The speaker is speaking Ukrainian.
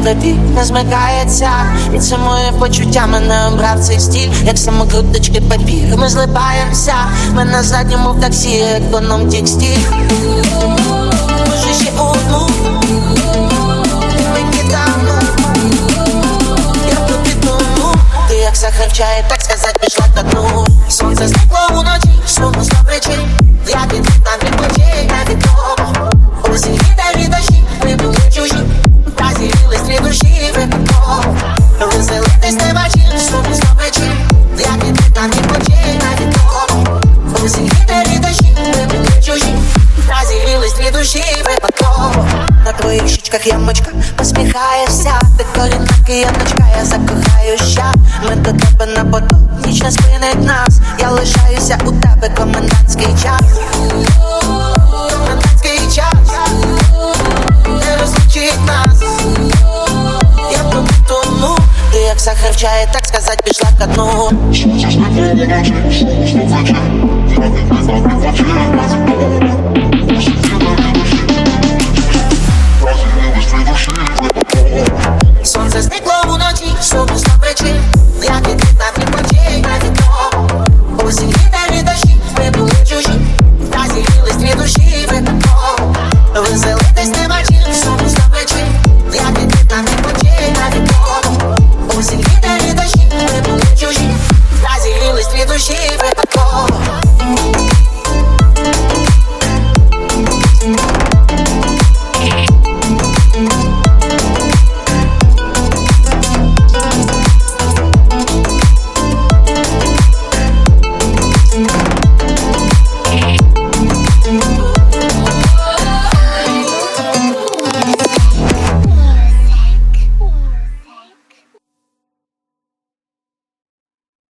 тобі не змикається. І це моє почуття, мене обрав цей стиль, як самокруточки папір. Ми злипаємося, ми на задньому в таксі, економ текстиль. Може ще одну, мені давно, я тобі тону. Ти як сахар в чаї, так сказать, пішла ко дну. Сонце зникло уночі, сумно 100 причин. Я піду там від плечей на вікно. Осінь вітер і дощі, ми були чужі. Та з'явились три душі випадково. Веселитись не бачив, сумно 100 причин. Я піду там від плечей на вікно. Осінь вітер і дощі, ми були чужі. Та з'явились три душі випадково. На твоїх щічках ямочка, посміхаєшся. Ти корінна кияночка, я закохаюся. Ми до тебе на поток, ніч не спинить нас. Я лишаюся у тебе, комендантський час. Комендантський час не розлучить нас. Я тобі тону. Ти як сахар в чаї, так сказать, пішла ко дну. Сонце зникло